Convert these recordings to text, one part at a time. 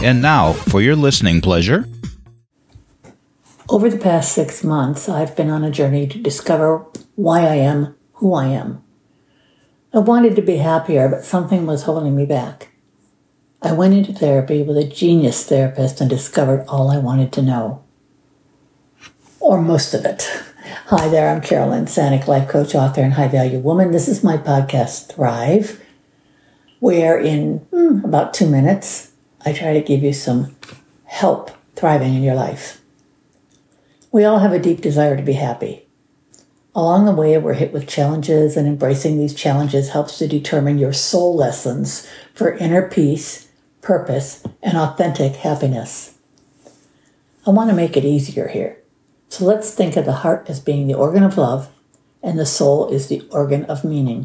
And now, for your listening pleasure. Over the past 6 months, I've been on a journey to discover why I am who I am. I wanted to be happier, but something was holding me back. I went into therapy with a genius therapist and discovered all I wanted to know. Or most of it. Hi there, I'm Carolyn Sanic, life coach, author, and high-value woman. This is my podcast, Thrive, where in about 2 minutes, I try to give you some help thriving in your life. We all have a deep desire to be happy. Along the way, we're hit with challenges, and embracing these challenges helps to determine your soul lessons for inner peace, purpose, and authentic happiness. I want to make it easier here. So let's think of the heart as being the organ of love, and the soul is the organ of meaning.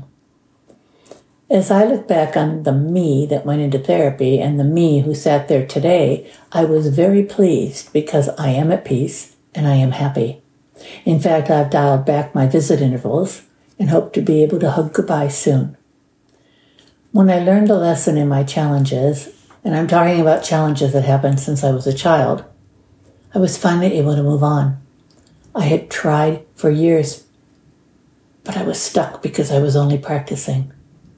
As I look back on the me that went into therapy and the me who sat there today, I was very pleased because I am at peace and I am happy. In fact, I've dialed back my visit intervals and hope to be able to hug goodbye soon. When I learned the lesson in my challenges, and I'm talking about challenges that happened since I was a child, I was finally able to move on. I had tried for years, but I was stuck because I was only practicing.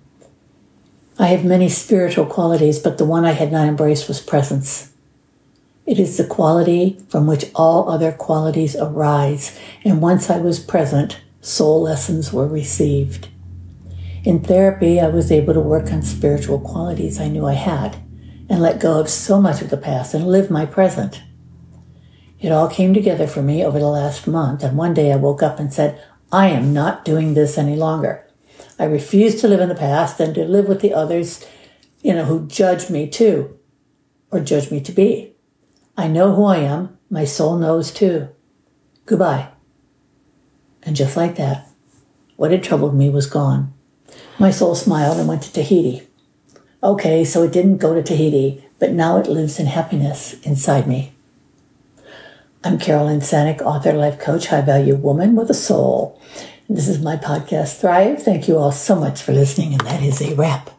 I have many spiritual qualities, but the one I had not embraced was presence. It is the quality from which all other qualities arise, and once I was present, soul lessons were received. In therapy, I was able to work on spiritual qualities I knew I had, and let go of so much of the past and live my present. It all came together for me over the last month, and one day I woke up and said, I am not doing this any longer. I refuse to live in the past and to live with the others, who judge me too, or judge me to be. I know who I am. My soul knows too. Goodbye. And just like that, what had troubled me was gone. My soul smiled and went to Tahiti. Okay, so it didn't go to Tahiti, but now it lives in happiness inside me. I'm Carolyn Sanic, author, life coach, high-value woman with a soul. This is my podcast, Thrive. Thank you all so much for listening, and that is a wrap.